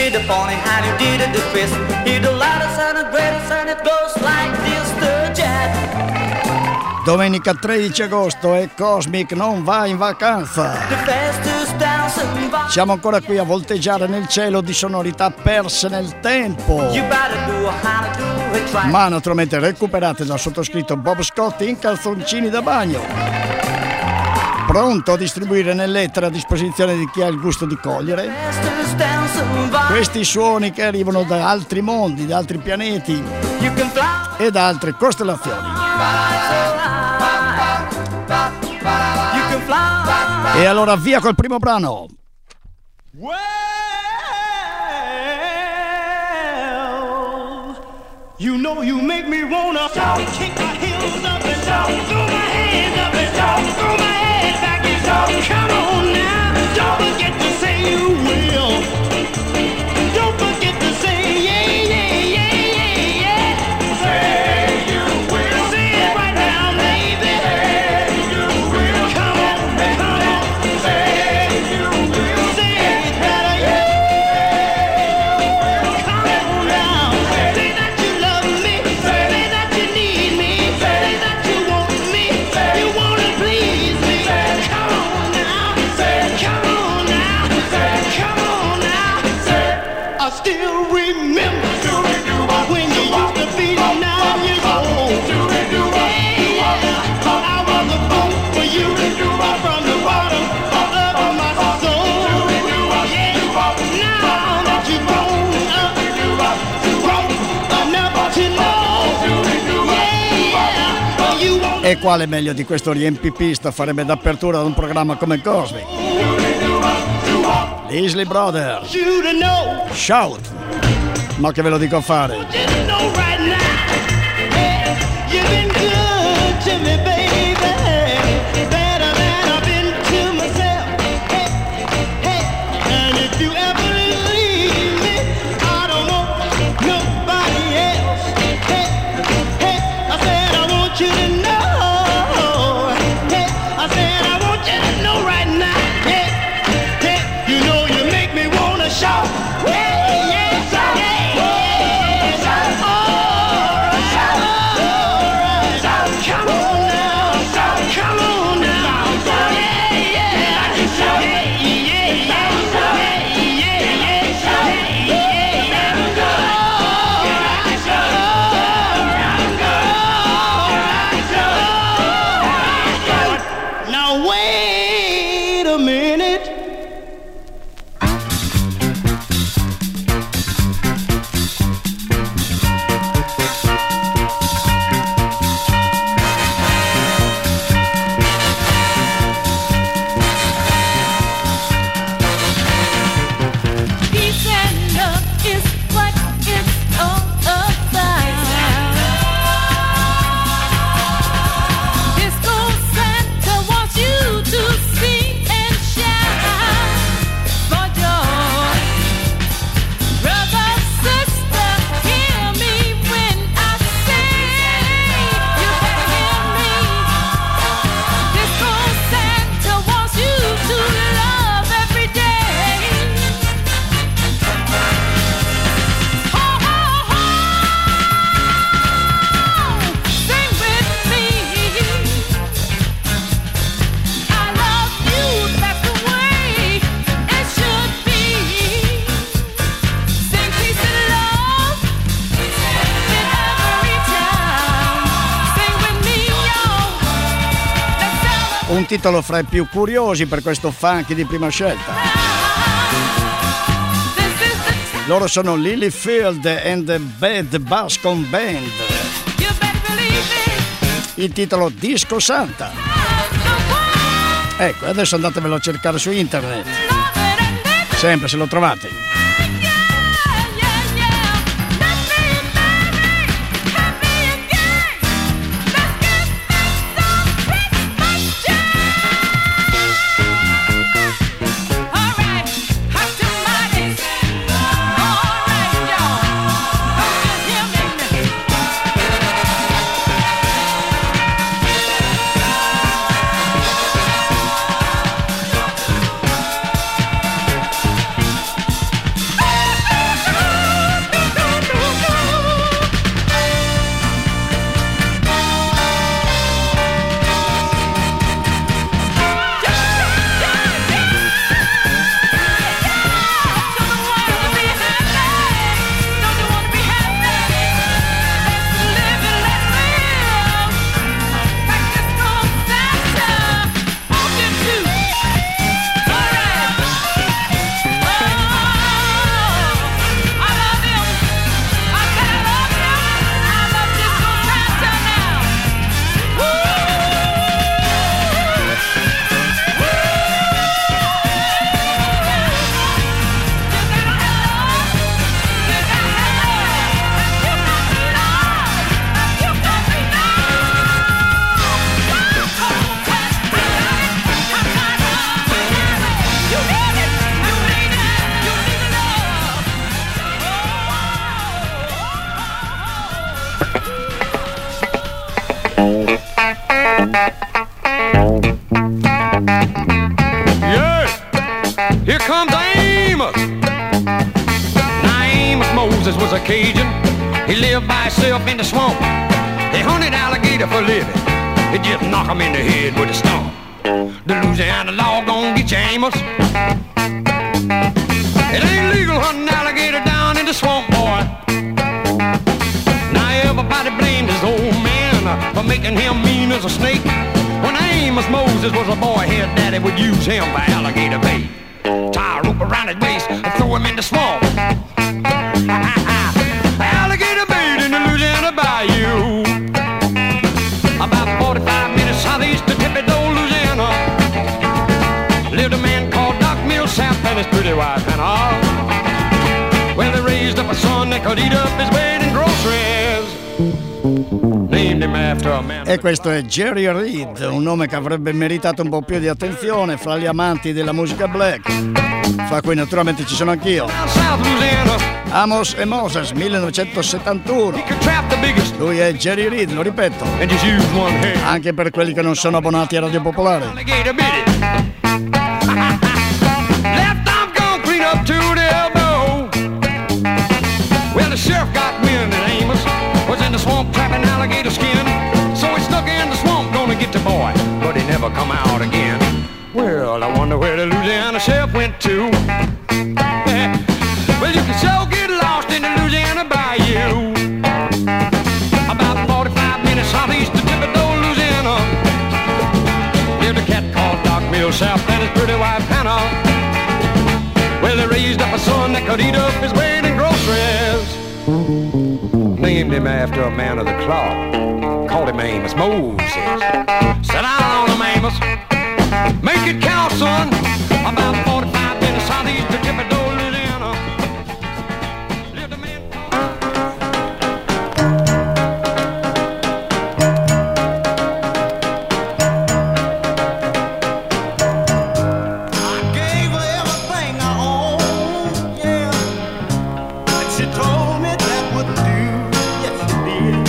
did the pony and you did it the twist. You the loudest and the greatest and it goes like this, the jet. Domenica 13 agosto e Cosmic non va in vacanza. Siamo ancora qui a volteggiare nel cielo di sonorità perse nel tempo, ma naturalmente recuperate dal sottoscritto Bob Scott in calzoncini da bagno, pronto a distribuire nell'etere a disposizione di chi ha il gusto di cogliere questi suoni che arrivano da altri mondi, da altri pianeti e da altre costellazioni. E allora via col primo brano. Well, you know you make me wanna kick my heels up and throw my hands up and throw my head back and come on now, don't forget to say you will. Don't forget to say yeah, yeah, yeah, yeah, yeah. Say you will. Say it right now, baby. Say you will. Come on, come on. Say you will. Say it better, yeah. Come on now. Say that you love me. Say that you need me. Say that you want me. You wanna please me. Come on now. Come on now. Come on now. I still remember when you used to be 9 years old. Yeah, I was a fool for you from the bottom of my soul. Yeah, now that you've grown up enough to know. Yeah, you won't. E quale meglio di questo riempipista farebbe d'apertura ad un programma come Cosmic? Isley Brothers, You to know. Shout! Ma che ve lo dico a fare? Just know right now, yeah, you've been good to me, baby, better than I've been to myself. Hey, hey, and if you ever leave me, I don't want nobody else. Hey, hey, I said I want you to know. Hey, I said I want you to know right now. Hey, hey, you know you make me wanna shout. Hey, yeah, shout. Now wait a minute. Peace and love is what it's all about. Disco Santa wants you to sing and shout for joy. Brother, sister, hear me when I say you better hear me. Disco Santa wants you to love every day. Ho, ho, ho! Sing with me. I love you, that's the way it should be. Sing peace and love in every town. Sing with me, yo. Let's celebrate. Un titolo fra i più curiosi per questo funky di prima scelta. This is the time. Loro sono Lily Field and the Bad Bascom Band. You better believe it. Il titolo Disco Santa. Ecco, adesso andatevelo a cercare su internet. Sempre se lo trovate. Yeah, here comes Amos. Now Amos Moses was a Cajun. He lived by himself in the swamp. He hunted alligator for a living. He just knock him in the head with a stump. The Louisiana law gon' get you, Amos. It ain't legal hunting alligator down in the swamp, boy. Now everybody blamed his old man for making him mean as a snake. When Amos Moses was a boy, his daddy would use him by alligator bait. Tie a rope around his waist and throw him in the swamp. Alligator bait in the Louisiana bayou. About 45 minutes southeast of Thibodaux, Louisiana, lived a man called Doc Millsap and his pretty wife Hannah. Well, they raised up a son that could eat up his weight in groceries. Named him after a man. E questo è Jerry Reed, un nome che avrebbe meritato un po' più di attenzione fra gli amanti della musica black, fra cui naturalmente ci sono anch'io. South Louisiana. Amos e Moses, 1971. He could trap the biggest Lui è Jerry Reed, lo ripeto, and just use one hand. anche per quelli che non sono abbonati a Radio Popolare. Alligator bit it. Left arm gone clean up to the elbow. Well, the sheriff got wind that Amos was in the swamp trapping alligator skin. So he snuck in the swamp, gonna get the boy, but he never come out again. Well, I wonder where the Louisiana sheriff went to. Well, you can so get lost in the Louisiana bayou. About 45 minutes southeast of Thibodaux, Louisiana, lived a cat called Doc Millsap and his pretty wife Hannah. Well, they raised up a son that could eat up his weight in groceries. Named him after a man of the cloth. Called him Amos Moses. Sit down on him, Amos. Make it count, son. About 45 minutes southeast of Thibodaux, Louisiana, lived a man I gave her everything I own, yeah. And she told me that wouldn't do, yes she did.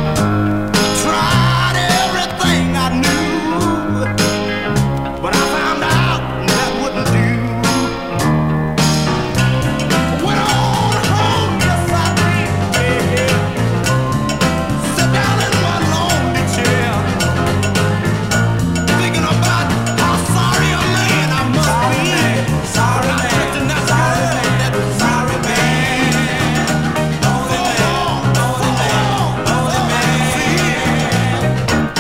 Tried everything I knew, but I found out that wouldn't do. Went on home, yes I did, yeah. Sat down in my lonely chair, thinking about how sorry a man I must be. Sorry man, not that sorry man. Lonely man, lonely man, lonely man.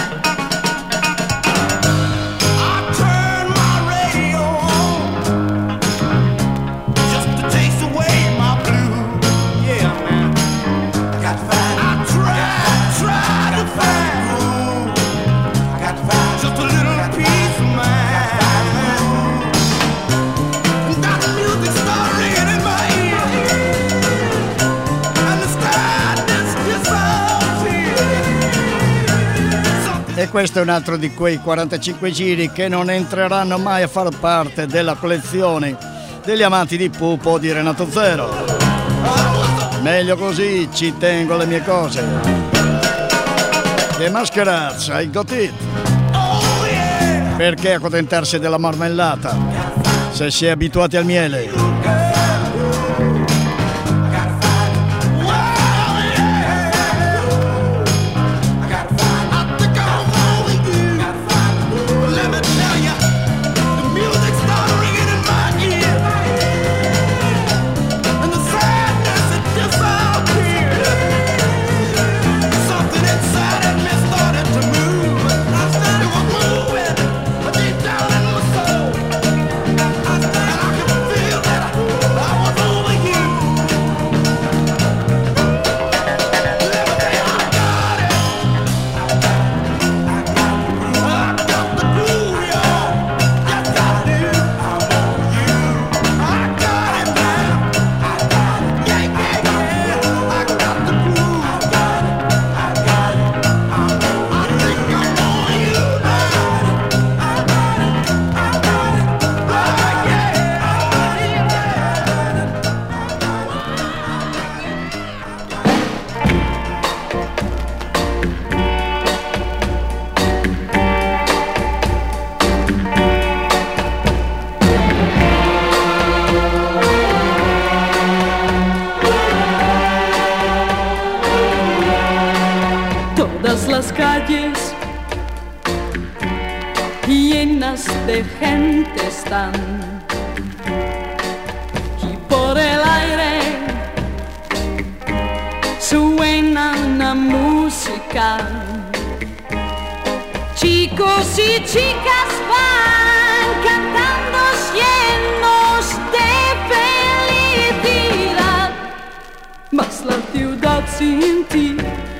I turned my radio on just to chase away my blues. Yeah, man. Got to find. I tried to find room. Got to find just a little peace of mind. And that music started ringing in my ear, and the sadness disappeared. E questo è un altro di quei 45 giri che non entreranno mai a far parte della collezione degli amanti di Pupo o di Renato Zero. Meglio così, ci tengo le mie cose. The Masquerades, I got it. Oh yeah. Perché accontentarsi della marmellata se si è abituati al miele? las calles llenas de gente están y por el aire suena una música. Chicos y chicas van cantando llenos de felicidad, mas la ciudad sin ti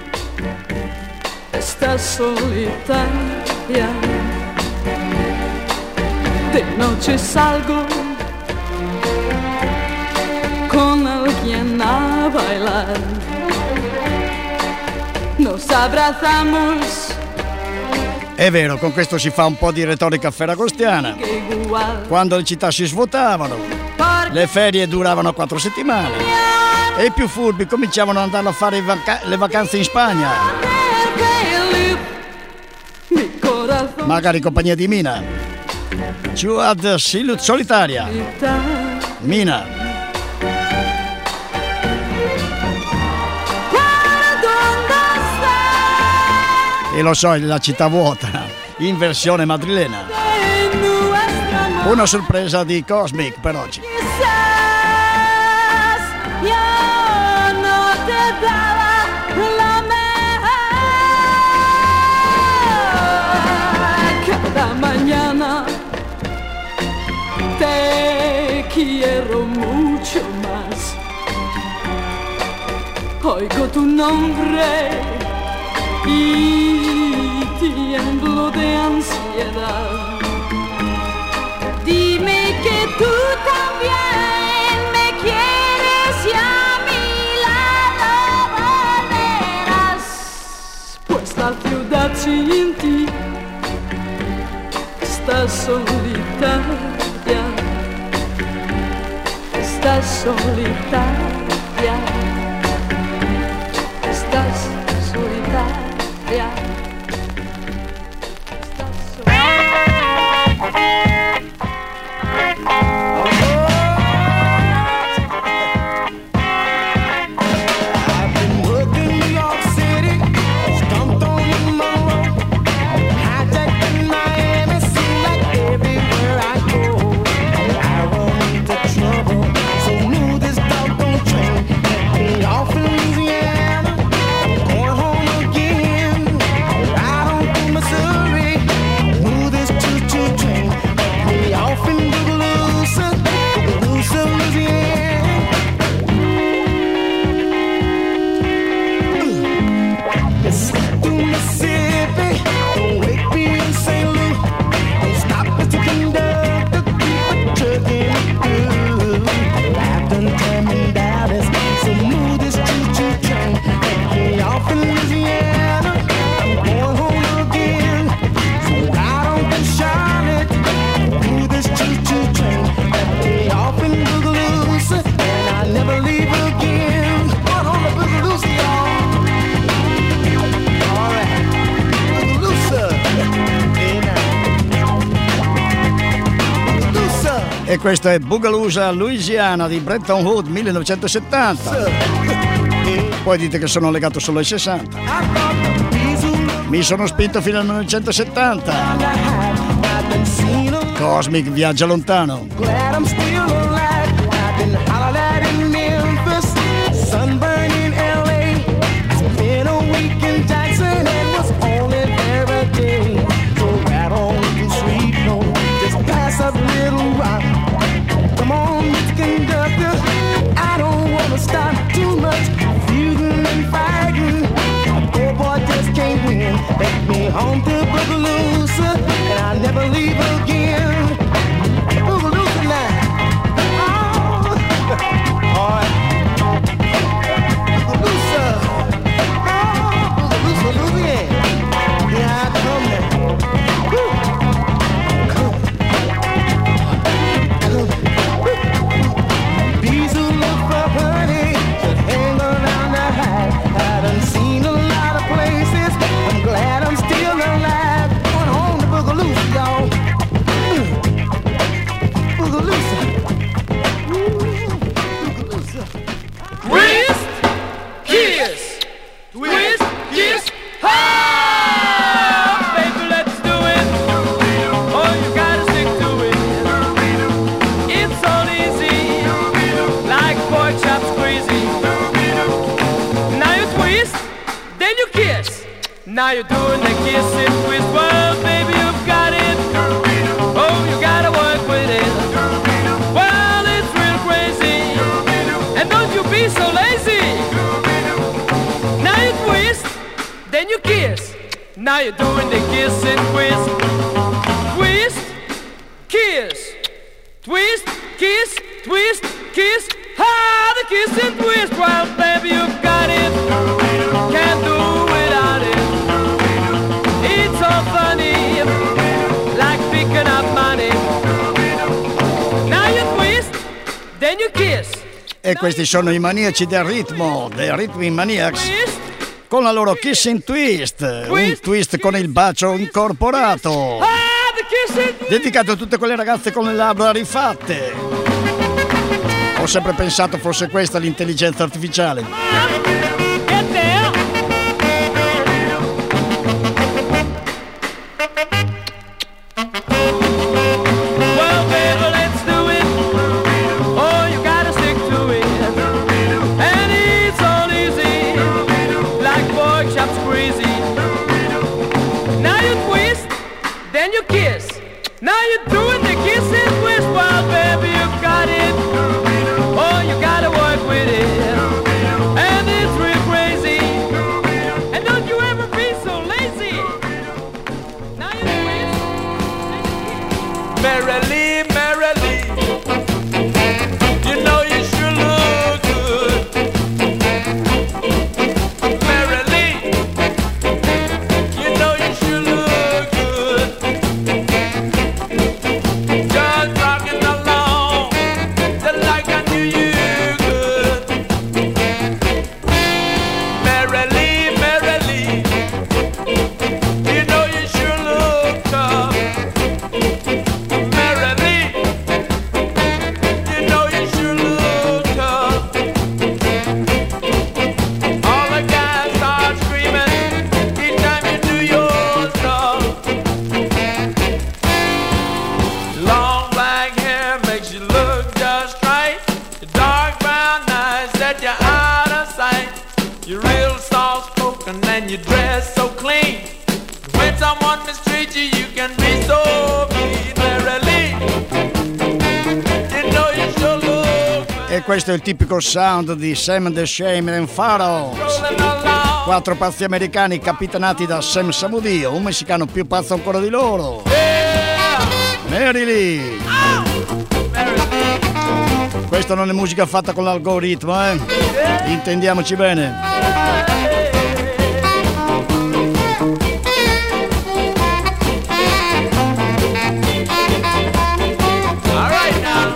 está solitaria. De noche salgo con alguien a bailar, nos abrazamos. È vero, con questo si fa un po' di retorica ferragostiana. Quando le città si svuotavano, le ferie duravano 4 settimane e i più furbi cominciavano ad andare a fare le vacanze in Spagna. Magari in compagnia di Mina. Ciudad solitaria. Mina. E lo so, la città vuota, in versione madrilena. Una sorpresa di Cosmic per oggi. Cada mañana te quiero mucho más. Oigo tu nombre y tiemblo de ansiedad. Dime que tú también me quieres y a mi lado volverás, pues la ciudad sin ti está solitaria, está solitaria, estás solitaria. E questo è Boogaloose Louisiana di Bretton Woods 1970. Poi dite che sono legato solo ai 60. Mi sono spinto fino al 1970. Cosmic viaggia lontano. Stop too much feuding and fighting. A poor boy just can't win. Take me home to Boogaloose, and I'll never leave again. Boogaloose now. Oh, all right. Boogaloose. Oh, Boogaloose, Louisiana. Here I come now. Bees who look for honey should hang around the hive. I done seen a lot of places. I'm glad I'm still alive. Going home to Boogaloose, y'all. Now you're doing the kiss and twist. Well, baby, you've got it. Oh, you gotta work with it. Well, it's real crazy. And don't you be so lazy. Now you twist, then you kiss. Now you're doing the kiss and twist. Twist, kiss. Twist, kiss, twist, kiss. Ah, the kiss and twist. Well, baby, you've got it. Can't do without it. It's so funny, like picking up money. Now you twist, then you kiss. E questi sono i maniaci del ritmo, dei Rhythm Maniacs, Twist, con la loro Kiss and Twist, un twist con il bacio incorporato, ah, the kiss and twist. dedicato a tutte quelle ragazze con le labbra rifatte. Ho sempre pensato fosse questa l'intelligenza artificiale. Get there. Well, baby, let's do it. Oh, you gotta stick to it. And it's all easy, like pork chops crazy. Now you twist, then you kiss. Now you're doing the kiss and twist. Well, baby, you've got it. Oh, you gotta work with it. And it's real crazy. And don't you ever be so lazy. Now you twist, then you kiss. Merrily, merrily, you know you sure look good. Merrily, you know you sure look good. Just rocking along, just like I knew you could. Merrily, merrily, you know you sure look tough. Merrily, you know you sure look tough. All the guys start screaming each time you do your stuff. Long black hair makes you look just right. Your dark brown eyes set you out of sight. You're real soft spoken and you dress so clean. When someone mistreats you, you can be so mean. Merrily, you know you sure look E questo è il tipico sound di Sam the Shame and Pharaohs. rolling along. 4 pazzi americani capitanati da Sam Samudio, un messicano più pazzo ancora di loro. Mary Lee. Questa non è musica fatta con l'algoritmo, intendiamoci bene. All right now.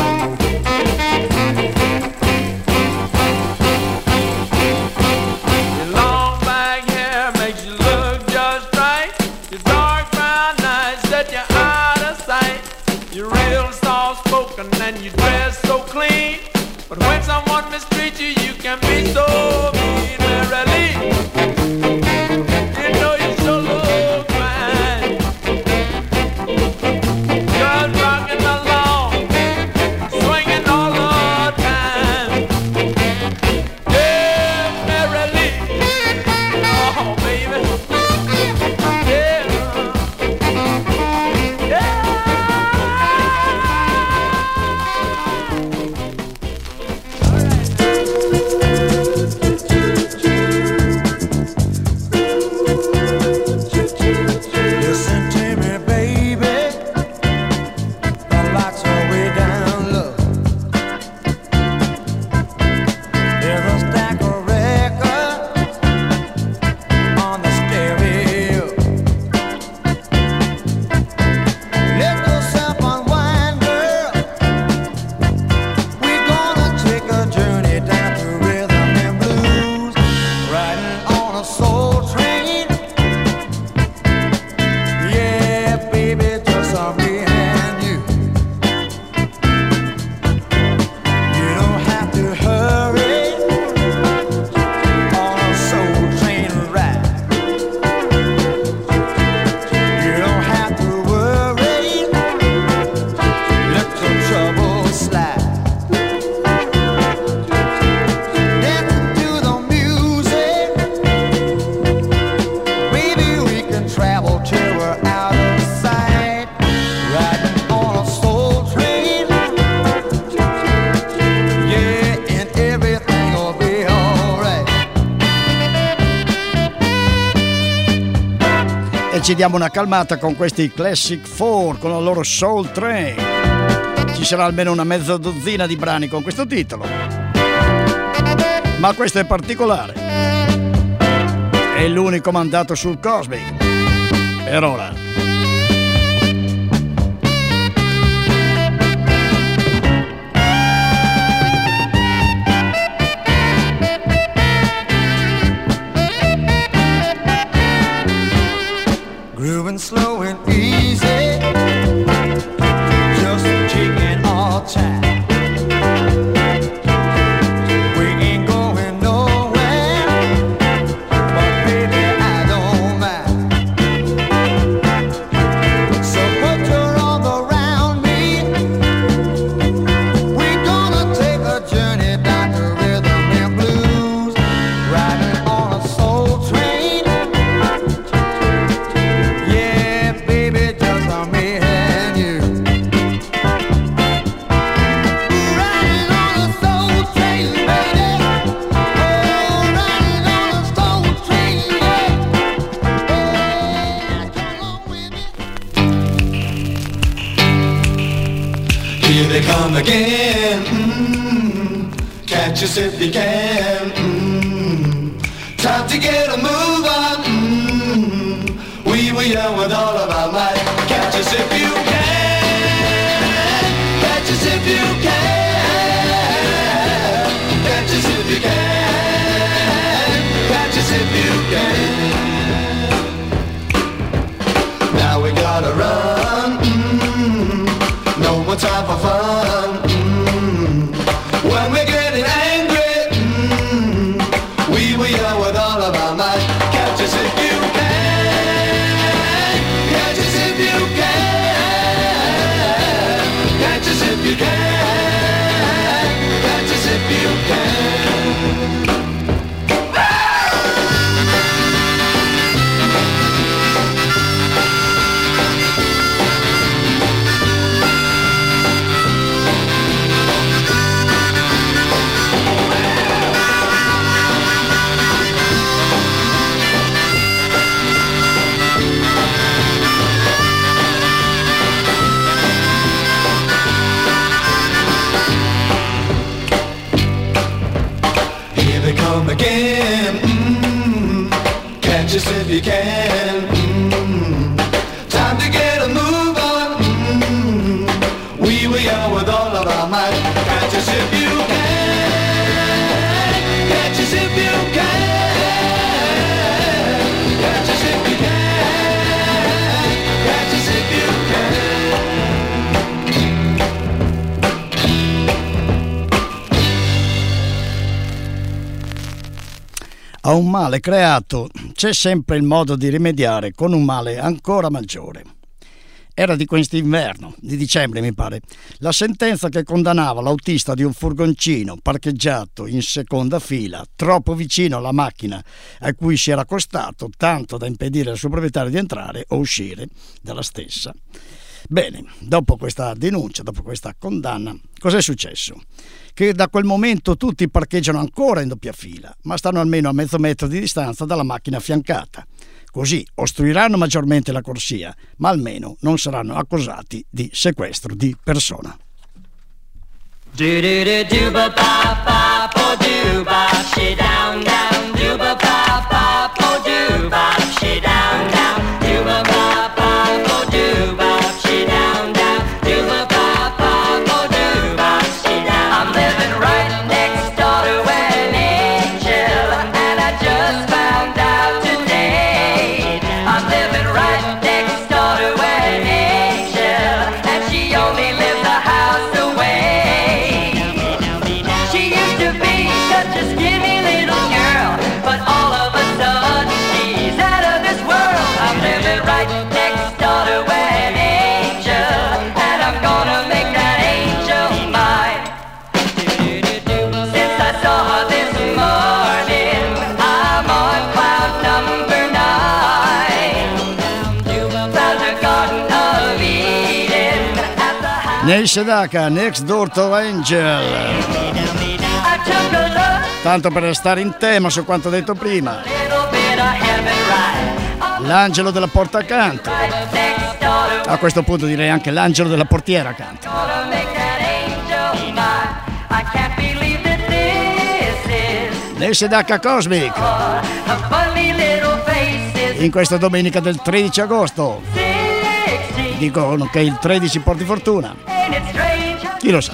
Your long black hair makes you look just right. Your dark brown eyes set you out of sight. You're real soft spoken and you dress so clean. But when someone mistreats you, you can be so mean. Merrily, you know you sure look fine. Just rocking along, swinging all the time. Yeah, merrily, oh baby, yeah, ci diamo una calmata con questi Classic 4 con la loro Soul Train. Ci sarà almeno una mezza dozzina di brani con questo titolo, ma questo è particolare, è l'unico mandato sul Cosmic per ora. Grooving slow and easy, just taking our time. We ain't going nowhere, but baby I don't mind. So put your arms around me. We're gonna take a journey down to rhythm and blues, riding on a soul train. Yeah, baby, just on me and you. Riding on a soul train, baby. Oh, riding on a soul train, yeah. Yeah, come along with me. Here they come again. Catch us if you can. Time to get a move on. We were young with all of our might. Catch us if you can. Catch us if you can. Catch us if you can. Catch us if you can. Now we gotta run. No more time for fun. When we're getting angry, we were young with all of our might. Catch us if you can. Catch us if you can. Catch us if you can. Catch us if you can. Here they come again. Catch us if you can. Time to get a move on. We were young with all of our might. Catch us if you can. Catch us if you can. Catch us if you can. Catch us if you can. A un male creato c'è sempre il modo di rimediare con un male ancora maggiore. Era di quest'inverno, di dicembre mi pare, la sentenza che condannava l'autista di un furgoncino parcheggiato in seconda fila, troppo vicino alla macchina a cui si era accostato, tanto da impedire al suo proprietario di entrare o uscire dalla stessa. Bene, dopo questa denuncia, dopo questa condanna, cos'è successo? Che da quel momento tutti parcheggiano ancora in doppia fila, ma stanno almeno a mezzo metro di distanza dalla macchina affiancata. Così ostruiranno maggiormente la corsia, ma almeno non saranno accusati di sequestro di persona. I'm living right next door to an angel, and I just found out today. I'm living right next door to an angel, and she only lives a house away. She used to be such a skinny little girl, but all of a sudden she's out of this world. I'm living right next door to an angel, and I'm gonna make that angel mine. Since I saw her this morning, I'm on cloud number 9. Found her Garden of Eden at the house. Neil Sedaka, Next Door to Angel. I took a look, Tanto per restare in tema su quanto detto prima, little bit of heaven right. L'angelo della porta accanto. A questo punto direi anche l'angelo della portiera accanto. L'SDH Cosmic. In questa domenica del 13 agosto. Dicono che il 13 porti fortuna. Chi lo sa?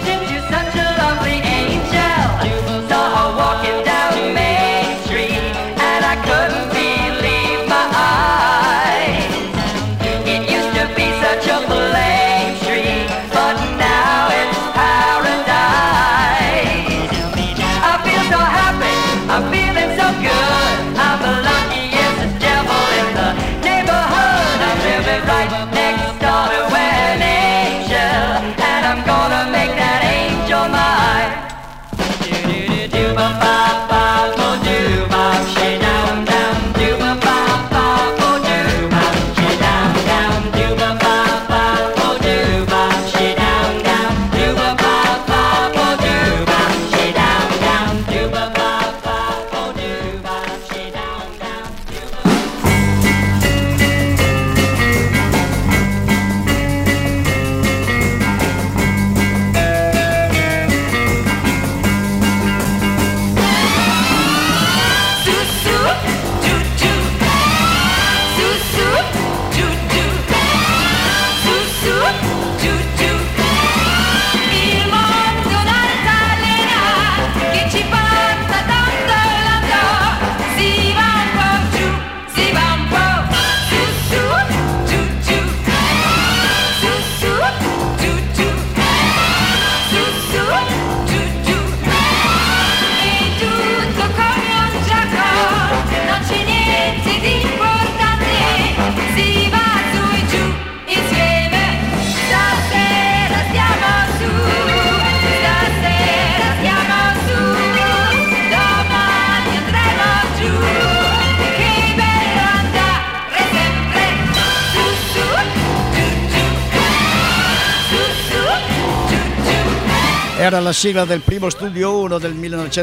Era la sigla del primo Studio 1 del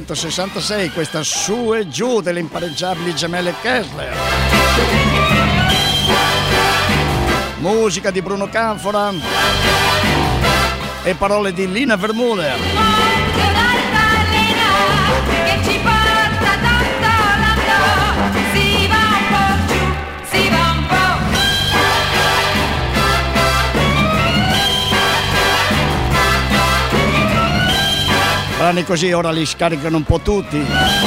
1966, questa Su e Giù delle impareggiabili gemelle Kessler. Musica di Bruno Canfora e parole di Lina Vermuller. Brani così ora li scaricano un po' tutti.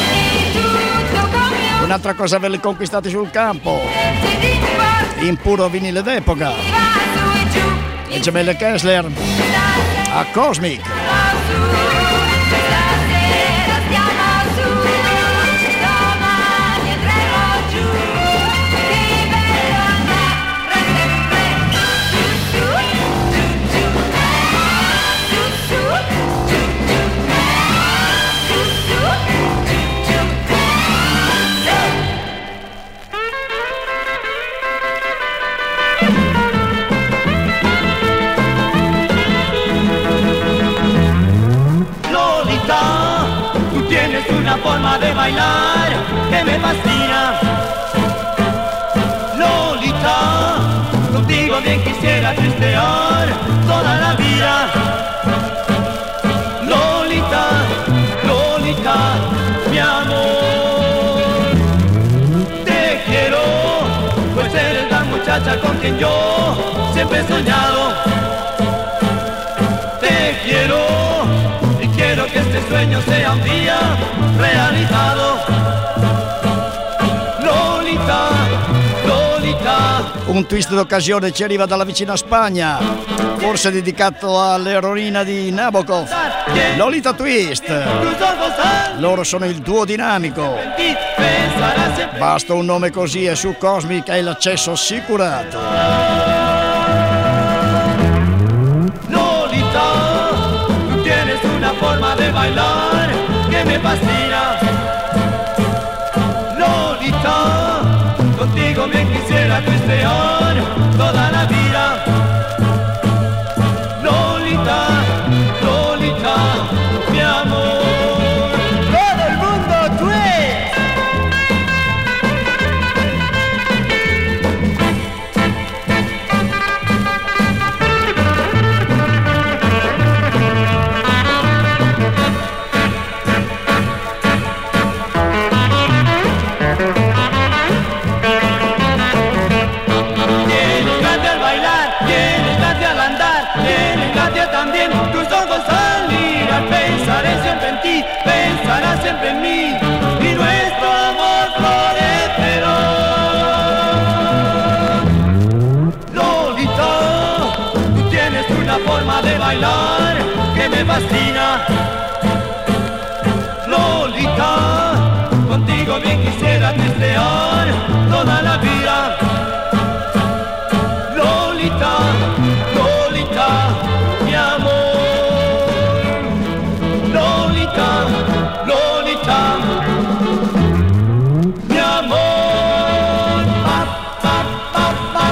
Un'altra cosa averli conquistati sul campo in puro vinile d'epoca. Le gemelle Kessler a Cosmic. Una forma de bailar que me fascina. Lolita, contigo bien quisiera tristear toda la vida. Lolita, Lolita, mi amor, te quiero, pues eres la muchacha con quien yo siempre he soñado. Te quiero y quiero que este sueño sea un día realizzato. Lolita, Lolita. Un twist d'occasione ci arriva dalla vicina Spagna, forse dedicato all'eroina di Nabokov, Lolita Twist. Loro sono il duo dinamico. Basta un nome così e su Cosmic hai l'accesso assicurato. Lolita, tu tienes una forma de bailar que me fascina. Lolita, contigo bien quisiera tristear toda la vida. Lolita, Lolita, mi amor. Todo el mundo twist. tus ojos al mirar pensaré siempre en ti, pensarás siempre en mí y nuestro amor florecerá. Lolita, tú tienes una forma de bailar que me fascina. Lolita, contigo bien quisiera testear toda la vida. Lolita, Lolita, mi amor. Lolita, Lolita, mi amor. Pa, pa, pa, pa.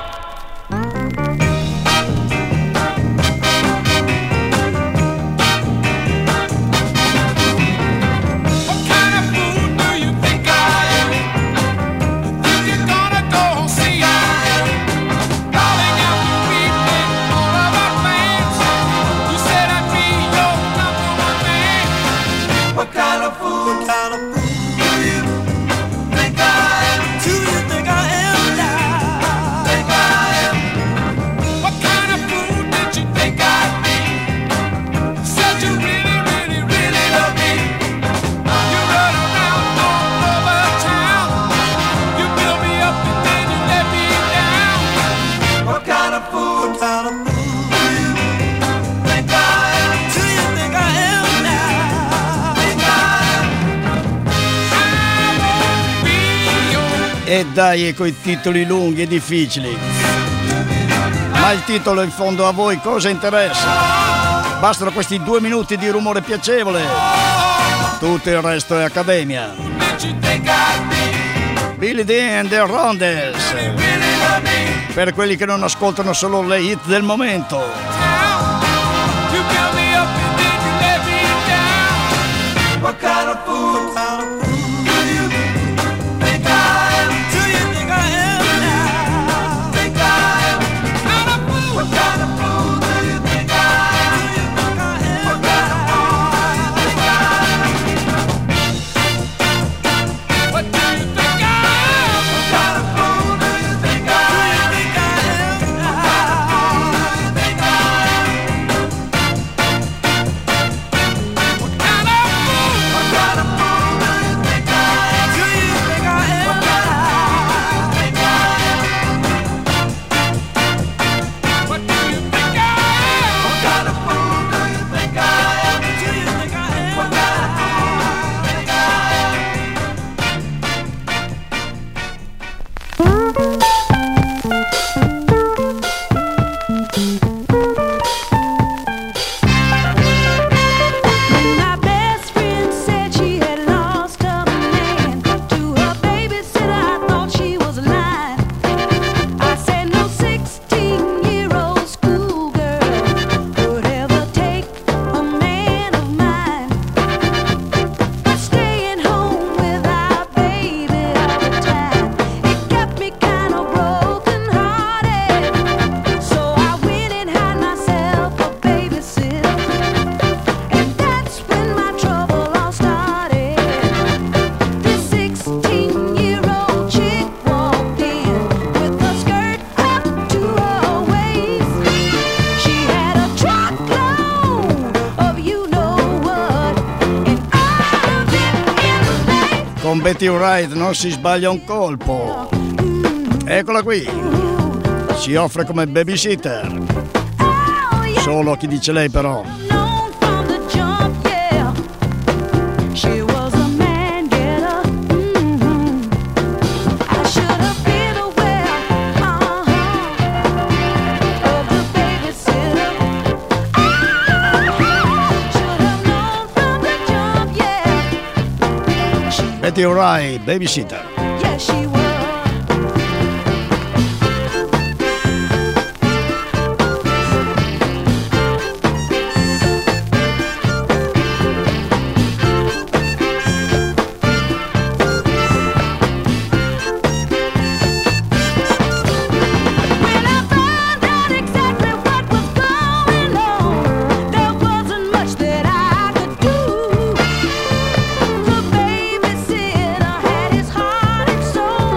What kind of fool do you think I am? If you're gonna go see I am, calling out to weeping all of our fans. You said I'd be your number one man. What kind of fool do you think I am? Do you think I am now? Think I am? What kind of fool did you think I'd be? Said you really, really, really love me. You run around all over town. You build me up and then you let me down. What kind of fool do you think I am? Do you think I am now? Think I am? I won't be your E dai, coi titoli lunghi e difficili. Ma il titolo in fondo a voi cosa interessa? Bastano questi 2 minuti di rumore piacevole. Tutto il resto è accademia. did you think I'd be? Billy Dean and the Rondes. Really love me Per quelli che non ascoltano solo le hit del momento. down. You build me up and then you let me down. What kind of fool do you think I am? Do you think I am now? Think I am? Not a fool. What kind of fool do you think I am? Do you think I am? What kind of fool do you think I am? What do you think I am? What kind of fool do you think I am? Do you think I am now? Think I am? What kind of fool? What kind of fool do you think I am? Do you think I am? What kind of fool do you think I am? What do you think I am? What kind of fool do you think I am? Do you think I am? What kind of fool do you think I am? My best friend said she had lost a man. To her babysitter, I thought she was lying. I said no 16-year-old schoolgirl would ever take a man of mine. But staying home with our baby all the time, it kept me kind of broken-hearted. So I went and had myself a babysitter. And that's when my trouble all started. This 16-year-old chick walked in with a skirt up to her waist. She had a truckload of you-know-what, and all of it in the face. Con Betty Wright non si sbaglia un colpo. Eccola qui. Si offre come babysitter. Oh, yeah. Solo a chi dice lei però. Known from the jump, yeah. She was a man-getter. I should have been aware, of the babysitter. Should have known from the jump, yeah. Betty Wright, babysitter. Yeah, she was. When I found out exactly what was going on, there wasn't much that I could do. The babysitter had his heart and soul.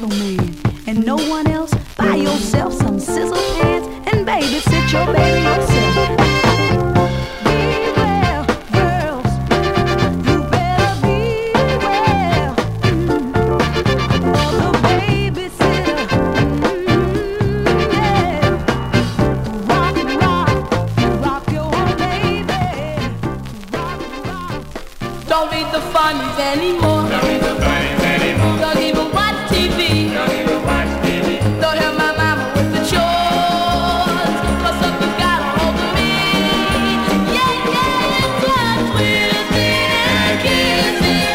gentleman and no one else. Buy yourself some sizzle pants and babysit your baby yourself. Beware, girls, you better beware of the babysitter. Yeah. Rock, rock your baby. Rock, rock. Don't read the funnies anymore. Don't even watch TV. Don't help my mama with the chores, 'cause something's got a hold of me. Yeah, yeah, it's what's twisting and kissing.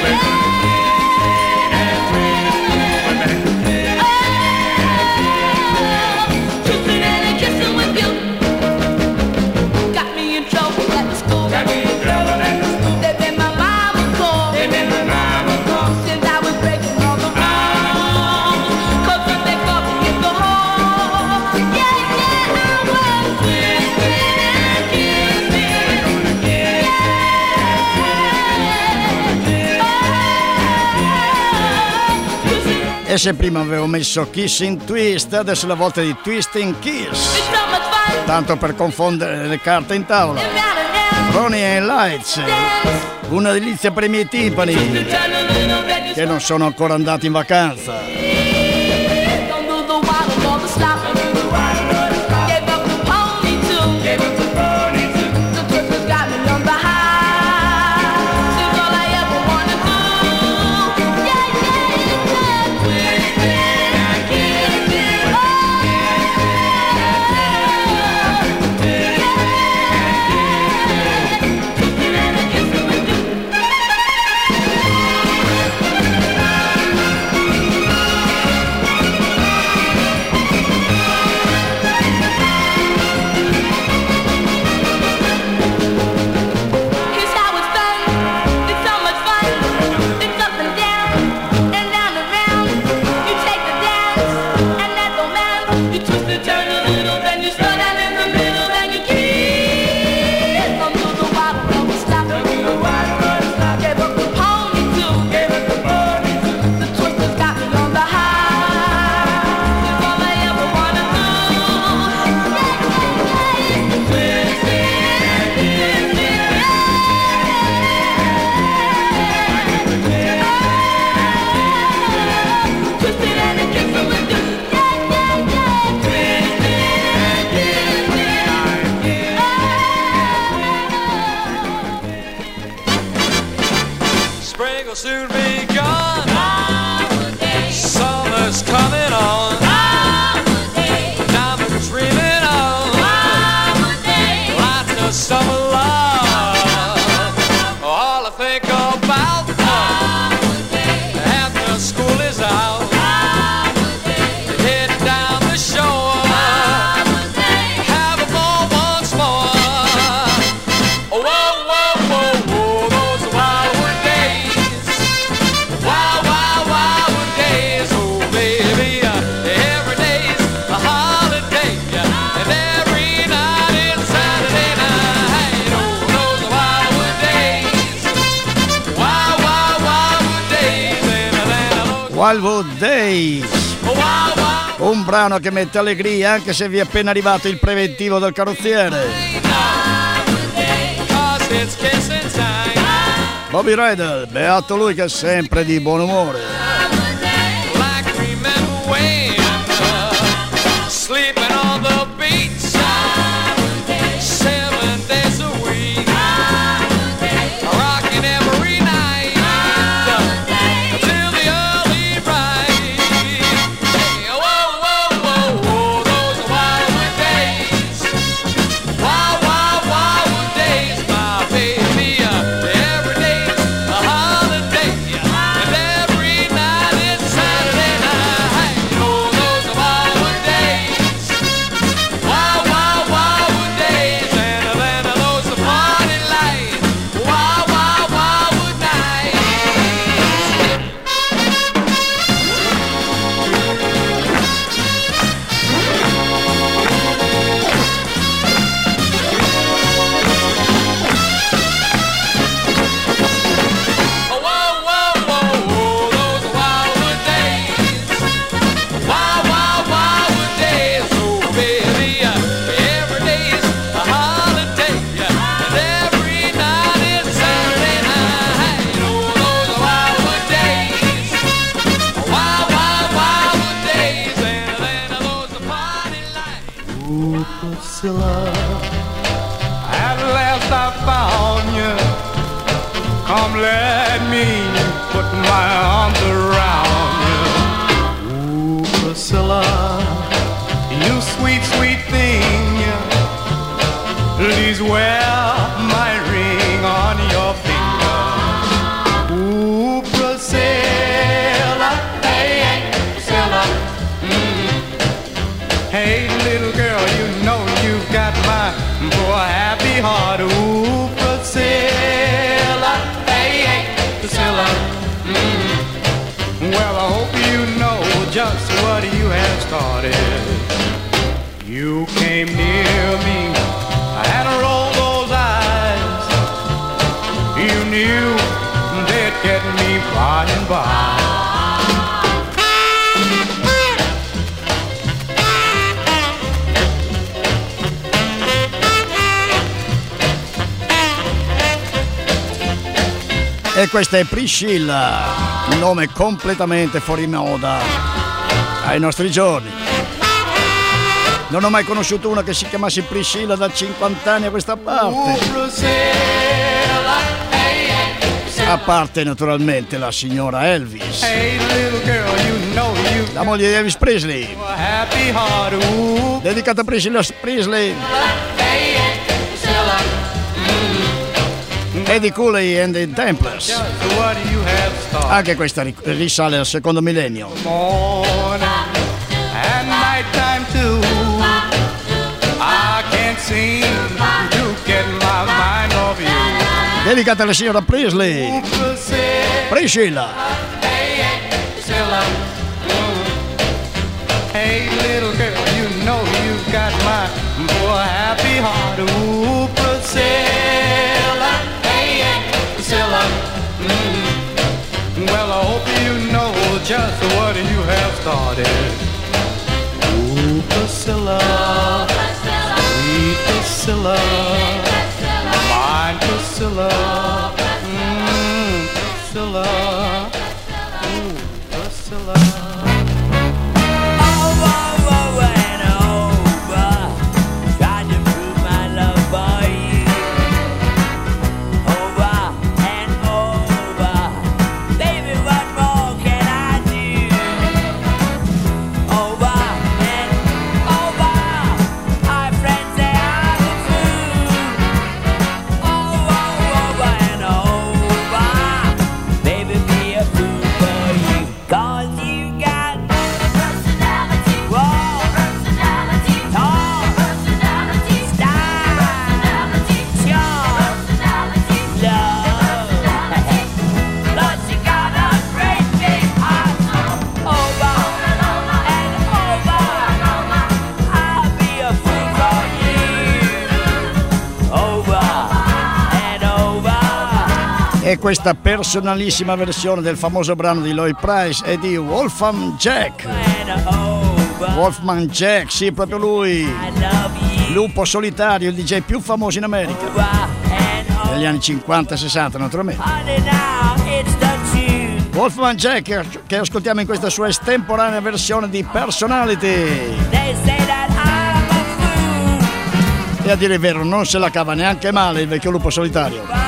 Oh, twisting and kissing with you. Got me in trouble at the school. They made my mama call. Since I was breaking all the rules, 'cause if they caught me in the hall, yeah, yeah, I was twisting and kissing. E se prima avevo messo Kissing Twist, adesso è la volta di Twist and Kiss. It's so much fun. Tanto per confondere le carte in tavola. Round and round. Ronnie and Lights, una delizia per i miei timpani Turn a little bit. che non sono ancora andati in vacanza. Don't do the waddle or the slop. Gave up the pony too. The twisters got me on the high. She's all I ever wanna do. Yeah, yeah, it's that twisting and kissing. Oh, twisting and kissing with you. Here's how it's done. It's so much fun. It's up and down and around. You take the dance and that romance. You twist and turn a little, then you slow down in the middle, then you kiss. Don't do the waddle, don't stop. Gave up the pony too. The twisters got me on the high. It's all I ever wanna do. Twisting and kissing. Twisting and kissing with you. Yeah, yeah, yeah. Twisting and kissing. Spring will soon be gone. Summer's coming on. Diamonds dreaming on. Lots of summer love. All I think about after school is out. Head down the shore. Have a ball once more. Whoa, whoa, whoa, whoa, those wildwood days. Wild, wild, wildwood days. Oh, baby, every day's a holiday. And every night is Saturday night. Oh, those wildwood days. Wild, wild, wildwood days. And Wildwood Days, wild, wild. un brano che mette allegria anche se vi è appena arrivato il preventivo del carrozziere. 'Cause it's kissing time. Bobby Ryder, beato lui che è sempre di buon umore. Like remember when sleeping on the beach 7 days a week, rocking every night till the early rise. Whoa, whoa, whoa, whoa, those wildwood days. Wild, wild, wildwood days, my baby. Every day's a holiday, and every night Priscilla. At last I found you. Come let me put my arms around you. Ooh, Priscilla, You sweet, sweet thing. Please wear my ring on your finger. ooh, Priscilla, Hey, hey, Priscilla. Hey, little girl, you know you've got my poor happy heart. Ooh, Priscilla. Hey, hey, Priscilla. Well, I hope you know just what you have started. You came near me and rolled those eyes. You knew they'd get me by and by. E questa è Priscilla, un nome completamente fuori moda ai nostri giorni. Non ho mai conosciuto una che si chiamasse Priscilla da 50 anni a questa parte. A parte naturalmente la signora Elvis, Hey, little girl, you know you've la moglie di Elvis Presley, got a happy heart. Ooh, dedicata a Priscilla Presley, hey, hey, Priscilla. Eddie Cooley and the Templars. Just what you have started. Anche questa risale al secondo millennio. Morning and nighttime too. I can't seem to get my mind off you. Dedicata alla signora Presley, Priscilla. Hey, hey, Priscilla. Hey, little girl, you know you've got my poor happy heart. Ooh, Priscilla. Hey, hey, Priscilla. Well, I hope you know just what you have started. Ooh, Priscilla. Sweet Priscilla. Fine Priscilla. Priscilla. Ooh, Priscilla. E questa personalissima versione del famoso brano di Lloyd Price è di Wolfman Jack. Wolfman Jack, sì, proprio lui. Lupo Solitario, il DJ più famoso in America. Negli anni 50 e 60, naturalmente. Wolfman Jack, che ascoltiamo in questa sua estemporanea versione di Personality. E a dire il vero, non se la cava neanche male il vecchio Lupo Solitario.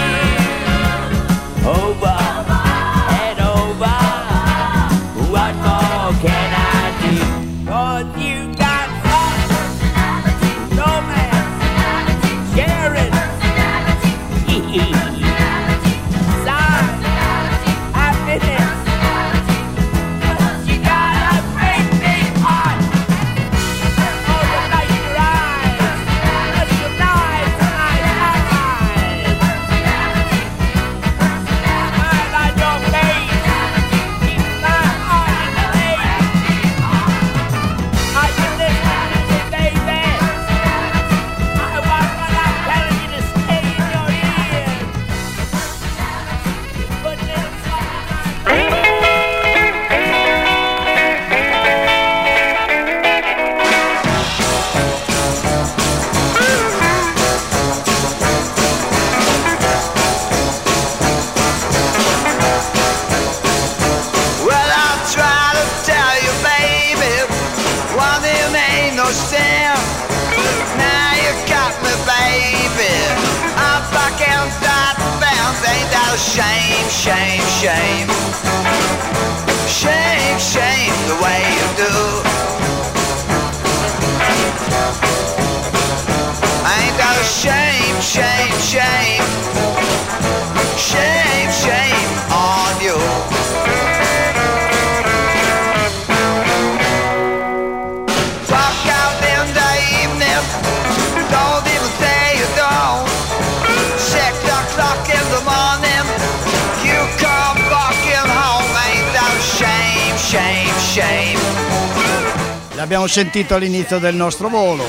What shame, shame. Shame, shame, the way you do. Ain't that a shame, shame, shame. Shame, shame on you. Walk out in the evening, don't even say you don't. 6 o'clock in the morning, you come walking home. Ain't that a shame, shame, shame. L'abbiamo sentito all'inizio del nostro volo.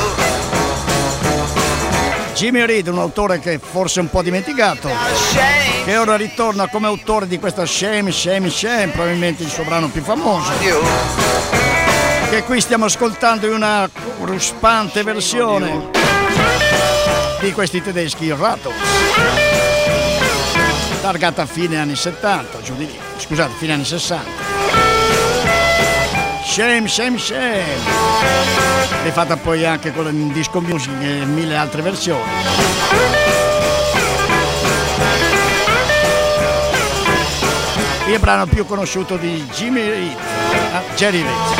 Jimmy Reed, un autore che forse è un po' dimenticato, che ora ritorna come autore di questa Shame, Shame, Shame, probabilmente il suo brano più famoso, che qui stiamo ascoltando in una ruspante versione di questi tedeschi Rattles, targata a fine anni 70, giù di lì, scusate, fine anni 60. Shame, shame, shame. L'hai fatta poi anche con il disco music e 1000 altre versioni. Il brano più conosciuto di Jimmy Reed, Jerry Reed.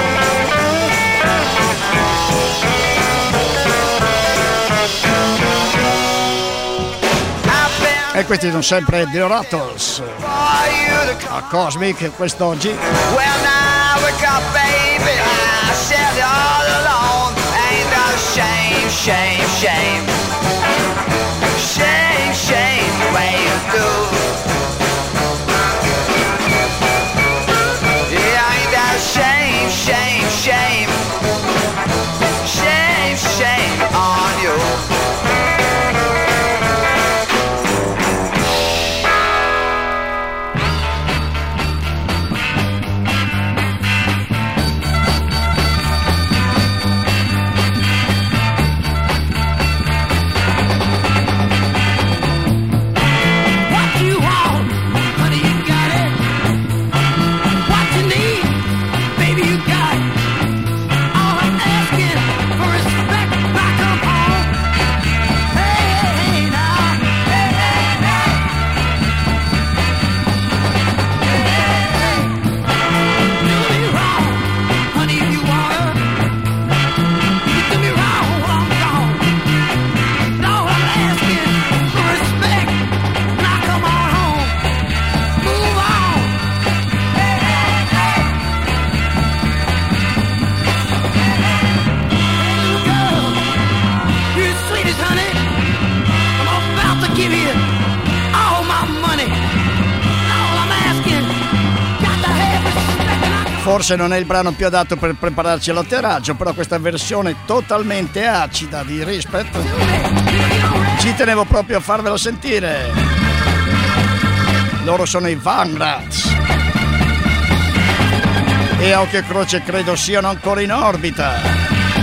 E questi sono sempre The Rattles. A Cosmic quest'oggi. Wake up, baby, I said it all alone. Ain't that a shame, shame, shame. Shame, shame, the way you do. Yeah, ain't that a shame, shame, shame. Shame, shame on you. Forse non è il brano più adatto per prepararci all'atterraggio, però questa versione totalmente acida di Respect ci tenevo proprio a farvelo sentire. Loro sono i Van Rats e a occhio e croce credo siano ancora in orbita.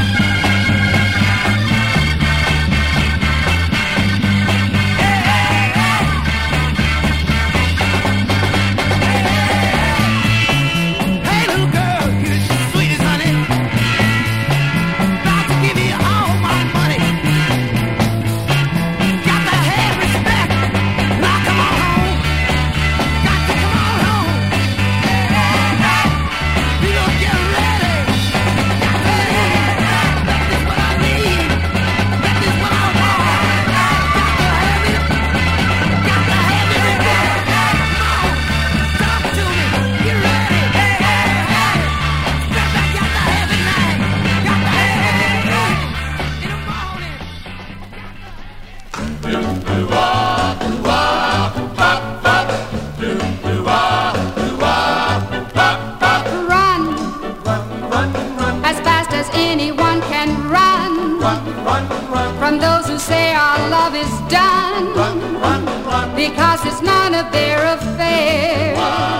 From those who say our love is done, because it's none of their affair.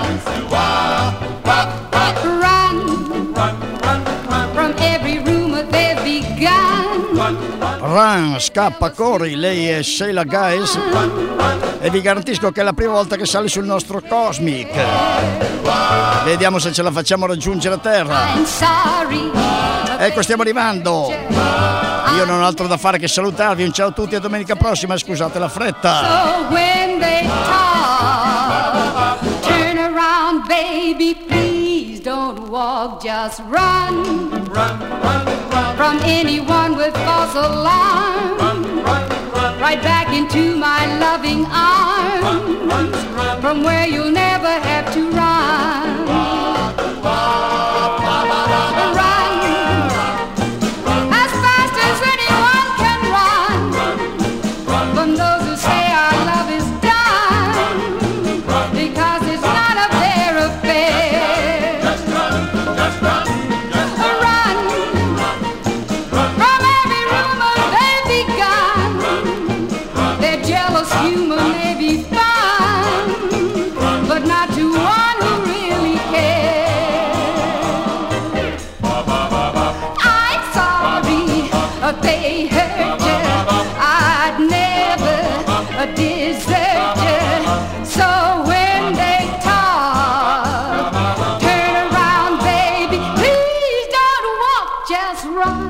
Run from every rumor they've begun. Run, scappa, corri, lei è Sheila Guys e vi garantisco che è la prima volta che sale sul nostro Cosmic. Vediamo se ce la facciamo raggiungere a terra. Ecco, stiamo arrivando. Io non ho altro da fare che salutarvi. Un ciao a tutti, a domenica prossima, scusate la fretta. So when they talk baby, please don't walk, just run. From anyone with false alarm. Right back into my loving arms. From where you'll never have to run. Run as fast as anyone can run. From those who say our love is done. Because it's none of their affair. Just run, just run, just run. From every rumor they've begun. Their jealous humor may be fun, but not to one who really cares. I'm sorry they hurt you. I'd never desert you. So when they talk, turn around, baby. Please don't walk, just run.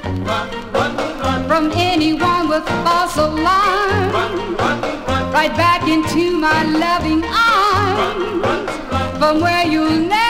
From anyone with false alarm. Right back into my loving arms. From where you'll never